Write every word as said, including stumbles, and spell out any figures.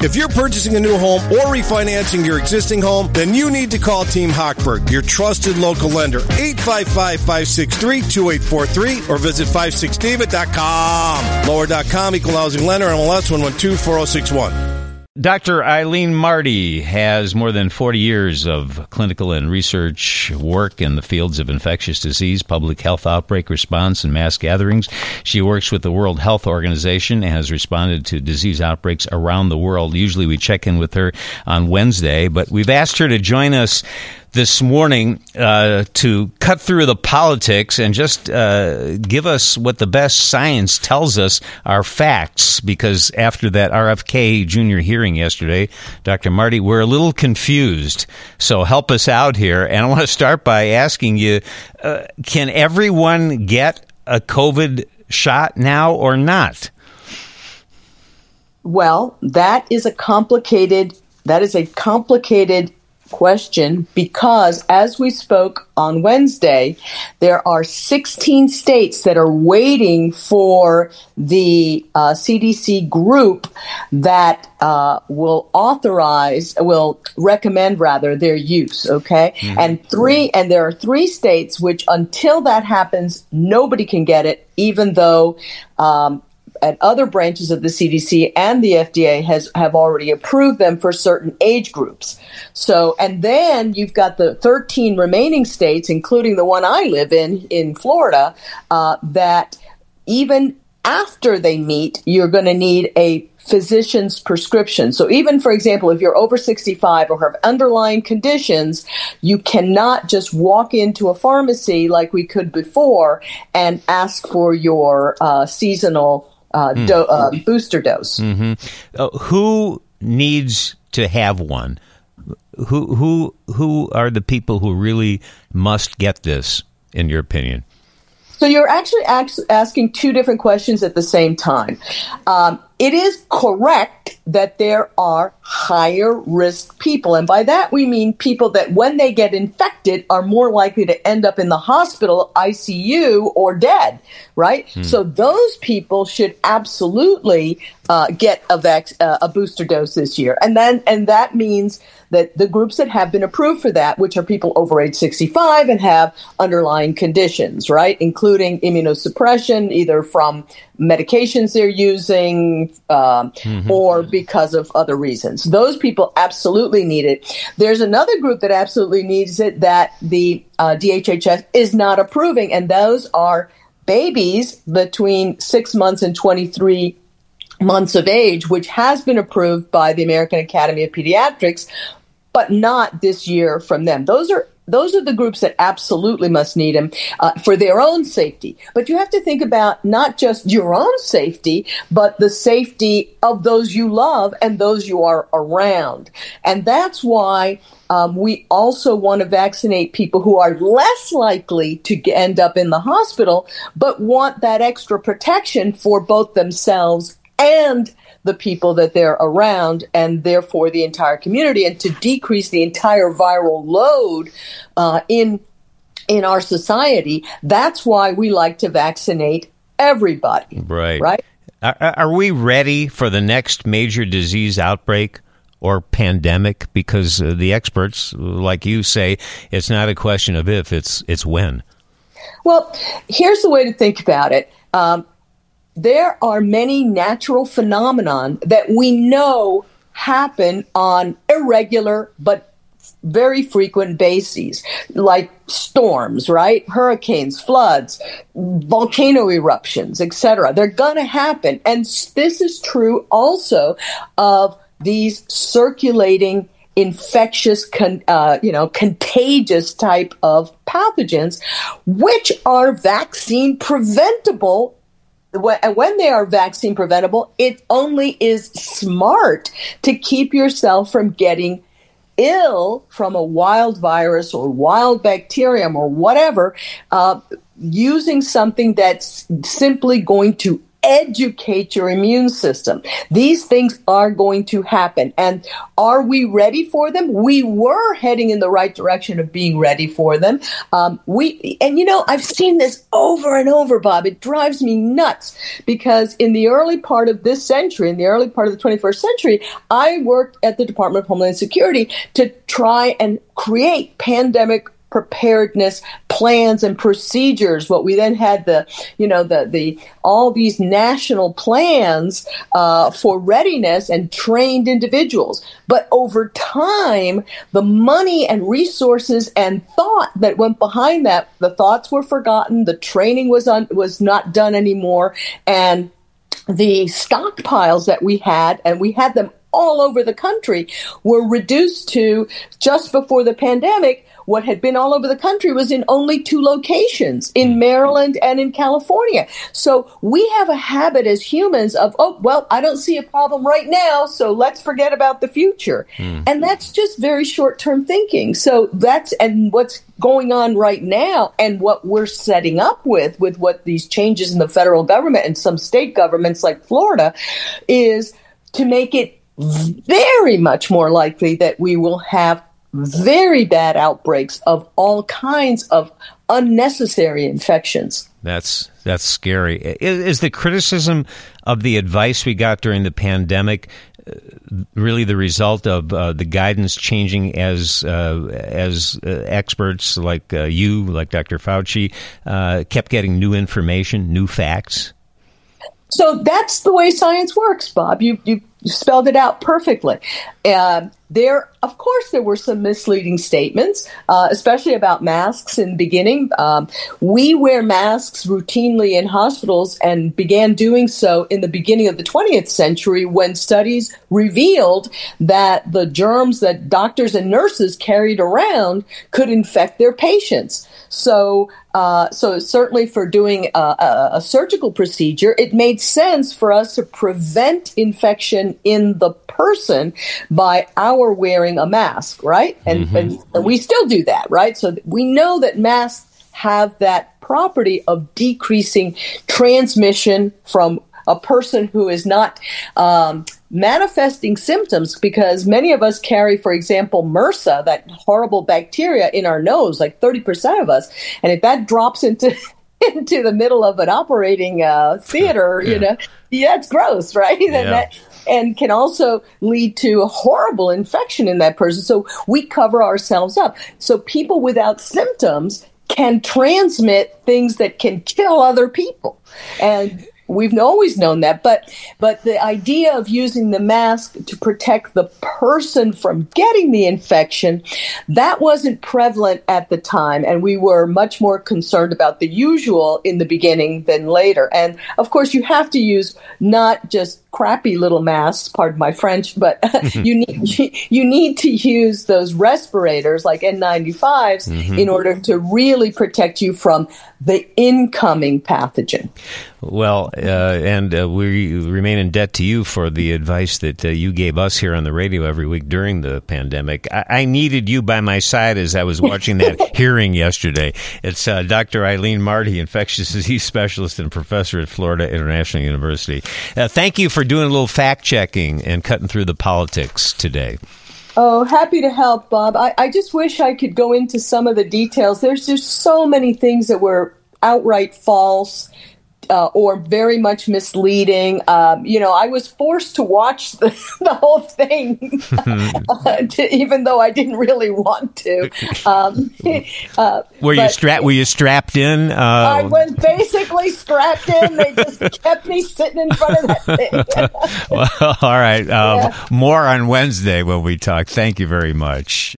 If you're purchasing a new home or refinancing your existing home, then you need to call Team Hochberg, your trusted local lender. eight five five, five six three, two eight four three or visit five six david dot com. Lower dot com, equal housing lender, M L S one one two four zero six one. Doctor Eileen Marty has more than forty years of clinical and research work in the fields of infectious disease, public health outbreak response, and mass gatherings. She works with the World Health Organization and has responded to disease outbreaks around the world. Usually we check in with her on Wednesday, but we've asked her to join us this morning uh, to cut through the politics and just uh, give us what the best science tells us are facts, because after that R F K Junior hearing yesterday, Doctor Marty, we're a little confused. So help us out here. And I want to start by asking you, uh, can everyone get a COVID shot now or not? Well, that is a complicated, that is a complicated question, because as we spoke on Wednesday, there are sixteen states that are waiting for the uh, C D C group that uh, will authorize, will recommend rather their use. Okay, mm-hmm. and three, and there are three states which, until that happens, nobody can get it, even though Um, and other branches of the C D C and the F D A has have already approved them for certain age groups. So, and then you've got the thirteen remaining states, including the one I live in, in Florida, uh, that even after they meet, you're going to need a physician's prescription. So even, for example, if you're over sixty-five or have underlying conditions, you cannot just walk into a pharmacy like we could before and ask for your uh, seasonal Uh, do, uh, booster dose. Mm-hmm. Uh, who needs to have one? Who who who are the people who really must get this, in your opinion? So you're actually ax- asking two different questions at the same time. Um, it is correct that there are higher risk people. And by that, we mean people that when they get infected are more likely to end up in the hospital, I C U, or dead, right? Hmm. So those people should absolutely uh, get a, vac- uh, a booster dose this year. And then, and that means that the groups that have been approved for that, which are people over age sixty-five and have underlying conditions, right, including immunosuppression, either from medications they're using um, mm-hmm. or because of other reasons. Those people absolutely need it. There's another group that absolutely needs it that the uh, D H H S is not approving, and those are babies between six months and twenty-three months of age, which has been approved by the American Academy of Pediatrics, but not this year from them. Those are Those are the groups that absolutely must need them uh, for their own safety. But you have to think about not just your own safety, but the safety of those you love and those you are around. And that's why um, we also want to vaccinate people who are less likely to end up in the hospital, but want that extra protection for both themselves and the people that they're around, and therefore the entire community, and to decrease the entire viral load uh, in in our society. That's why we like to vaccinate everybody. Right. Right. Are, are we ready for the next major disease outbreak or pandemic? Because uh, the experts, like you, say it's not a question of if, it's it's when. Well, here's the way to think about it. Um, There are many natural phenomenon that we know happen on irregular but very frequent bases, like storms, right? Hurricanes, floods, volcano eruptions, et cetera. They're going to happen. And this is true also of these circulating infectious, con, uh, you know, contagious type of pathogens, which are vaccine preventable. And when they are vaccine preventable, it only is smart to keep yourself from getting ill from a wild virus or wild bacterium or whatever, uh, using something that's simply going to educate your immune system. These things are going to happen. And are we ready for them? We were heading in the right direction of being ready for them. Um, we, and you know, I've seen this over and over, Bob. It drives me nuts because in the early part of this century, in the early part of the twenty-first century, I worked at the Department of Homeland Security to try and create pandemic preparedness plans and procedures. What we then had the, you know, the the all these national plans uh, for readiness and trained individuals. But over time, the money and resources and thought that went behind that, the thoughts were forgotten. The training was un, was not done anymore, and the stockpiles that we had, and we had them all over the country, were reduced to just before the pandemic. What had been all over the country was in only two locations, in Maryland and in California. So we have a habit as humans of, oh, well, I don't see a problem right now, so let's forget about the future. Mm. And that's just very short-term thinking. So that's, and what's going on right now and what we're setting up with, with what these changes in the federal government and some state governments like Florida, is to make it very much more likely that we will have very bad outbreaks of all kinds of unnecessary infections. That's that's scary. Is, is the criticism of the advice we got during the pandemic uh, really the result of uh, the guidance changing as uh, as uh, experts like uh, you, like Doctor Fauci, uh, kept getting new information, new facts? So that's the way science works, Bob. You you spelled it out perfectly. Uh, there, of course, there were some misleading statements, uh, especially about masks in the beginning. Um, we wear masks routinely in hospitals and began doing so in the beginning of the twentieth century when studies revealed that the germs that doctors and nurses carried around could infect their patients. So, uh, so certainly for doing a, a, a surgical procedure, it made sense for us to prevent infection in the person by our wearing a mask, right? And, mm-hmm. and, and we still do that, right? So we know that masks have that property of decreasing transmission from a person who is not um, manifesting symptoms, because many of us carry, for example, MRSA, that horrible bacteria in our nose, like thirty percent of us. And if that drops into into the middle of an operating uh, theater, yeah. you know, yeah, it's gross, right? Yeah. And, that, and can also lead to a horrible infection in that person. So we cover ourselves up. So people without symptoms can transmit things that can kill other people. And we've always known that, but but the idea of using the mask to protect the person from getting the infection, that wasn't prevalent at the time, and we were much more concerned about the usual in the beginning than later. And of course, you have to use not just crappy little masks, pardon my French, but you need you need to use those respirators like N ninety-fives mm-hmm. in order to really protect you from the incoming pathogen. Well, uh, and uh, we remain in debt to you for the advice that uh, you gave us here on the radio every week during the pandemic. I, I needed you by my side as I was watching that hearing yesterday. It's uh, Doctor Eileen Marty, infectious disease specialist and professor at Florida International University. Uh, thank you for doing a little fact-checking and cutting through the politics today. Oh, happy to help, Bob. I, I just wish I could go into some of the details. There's just so many things that were outright false uh, or very much misleading. Um, you know, I was forced to watch the, the whole thing, uh, to, even though I didn't really want to. Um, uh, were you strapped? Were you strapped in? Uh, I was basically strapped in. They just kept me sitting in front of that thing. Well, all right. Um, yeah. More on Wednesday when we talk. Thank you very much.